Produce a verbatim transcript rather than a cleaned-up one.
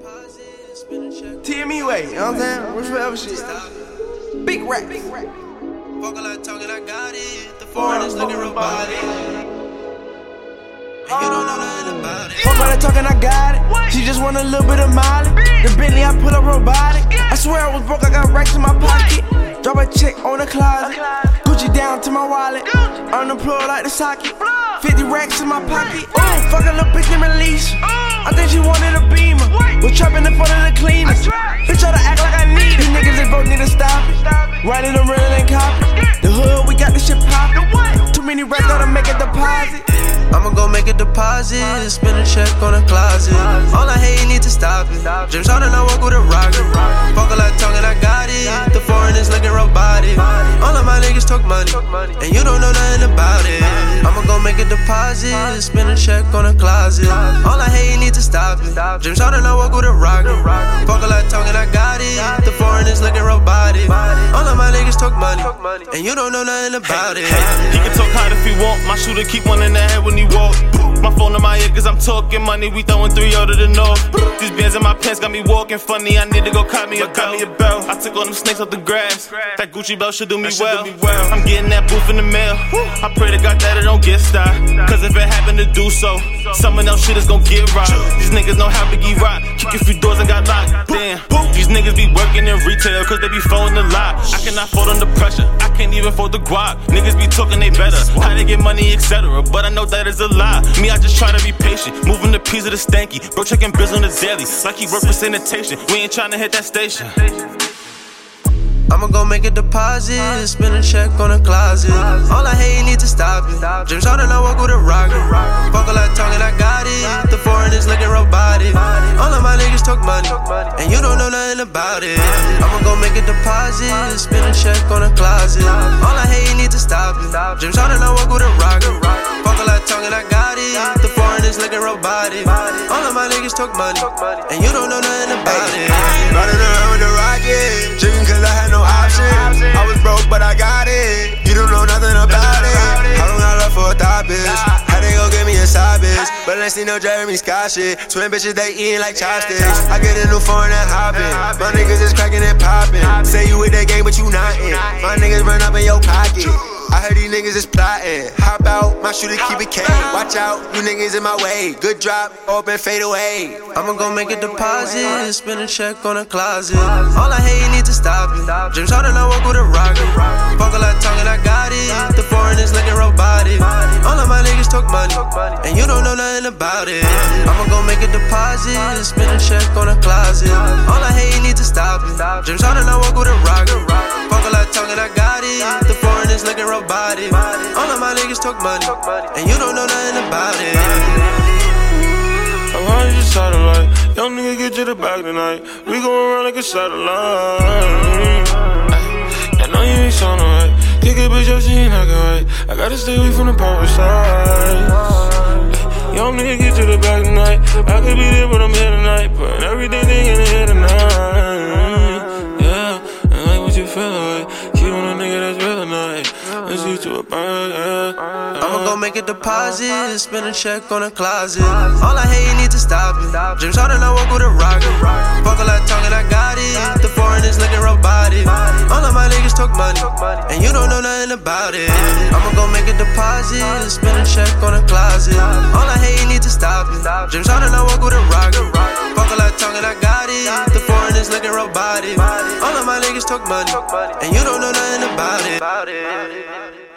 T M E way, you know what I'm saying? What's forever shit. Big rap. Walking like talking, I got it. The foreigners looking robotic. And you don't know nothing about it. Fuck all that talking, I got it. She just want a little bit of mileage. The Bentley, I pull up robotic. I swear I was broke, I got racks in my pocket. Drop a check on the closet. Gucci down to my wallet. Unemployed like the socket. fifty racks in my pocket. Ooh, fuck a little bitch named Alicia. I think she wanted a Beamer. Was trapping in front of the cleaners. Bitch try to act like I need it. These niggas, they both need to stop it. Riding them real and copy. The hood, we got this shit poppin'. Too many racks, gotta make a deposit. I'ma go make a deposit, spend a check on a closet. All I hate, need to stop it. James Harden, I walk with a rocket. Fuck a lot talking, I got it. The foreigners looking robotic. All of my niggas talk money, and you don't know nothing about it. I'ma go make a deposit, spend a check on a closet. All I hate, need to stop it. James Harden, I walk with a rocket. Fuck a lot talking, I got it. The foreigners looking robotic. All of my niggas talk money, and you don't know nothing about it. He can talk hard if he want. My shooter keep one in the head when he walk. My phone in my ear cause I'm talking money. We throwing three out of the north. These bands in my pants got me walking funny. I need to go cut me a belt. I took all them snakes off the grass. That Gucci belt should do me well. I'm getting that booth in the mail. I pray to God that it don't get stopped. Cause if it happen to do so, someone else shit is gon' get robbed. These niggas know how Biggie rock. Kick a few doors and got locked. Damn, these niggas be working in retail cause they be folding a lot. I cannot fold under pressure. I can't even fold the guap. Niggas be talking they better. How they get money, et cetera. But I know that is a lie. Me, I just try to be patient. Moving the piece of the stanky. Bro, checking bills on the daily. Like he work for sanitation. We ain't trying to hit that station. I'ma go make a deposit, spend a check on a closet. All I hate, need to stop it. James Harden, I walk with a rocket. Fuck a lot talking, I got it. The foreigners looking robotic. All of my niggas talk money, and you don't know nothing about it. I'ma go make a deposit, spend a check on a closet. All I hate, need to stop it. James Harden, I walk with a rocket. Fuck a lot talking, I got it. The foreigners looking robotic. All of my niggas talk money, and you don't know nothing about it. Riding around with the rocket, chicken cause I had no option. I was broke, but I got it. You don't know nothing about it. How long I love for a thought, bitch? How they gon' give me a side, bitch? But let's see no Jeremy Scott shit. Twin bitches, they eating like chopsticks. I get a new phone and hopping. My niggas is cracking and popping. Say you with that game, but you not in. My niggas run up in your pocket. I heard these niggas is plotting. Hop out, my shooter keep it K. Watch out, you niggas in my way. Good drop, open, fade away. I'ma go make a deposit, spend a check on a closet. All I hate, need to stop it. James Harden, I walk with a rocket. Fuck a lot talking, I got it. The foreigners looking robotic. All of my niggas talk money, and you don't know nothing about it. I'ma go make a deposit, spend a check on a closet. All I hate, need to stop it. James Harden, I walk with a rocket. Fuck a lot talking, I got it. The foreigners looking robotic. All of my niggas talk money, and you don't know nothing about it. I'm on your satellite. Young nigga, get to the back tonight. We gon' run like a satellite. I know you ain't soundin' right. Kick a bitch up, she ain't actin' right. I gotta stay away from the parasites. Young nigga, get to the back tonight. I could be there, but I'm here tonight. Putting everything in the head tonight. Yeah, I like what you feel like. Keep on a nigga that's real tonight. Let's get to a bird, yeah. I'ma go make a deposit, spend a check on a closet. All I hate, need to stop it. James Harden, I walk with a rocket. Fuck a lot talking, I got it. The foreigners looking robotic. All of my niggas talk money, and you don't know nothing about it. I'ma go make a deposit, spend a check on a closet. All I hate, need to stop it. James Harden, I walk with a rocket. Fuck a lot talking, I got it. The foreigners looking robotic. All of my niggas talk money, and you don't know nothing about it.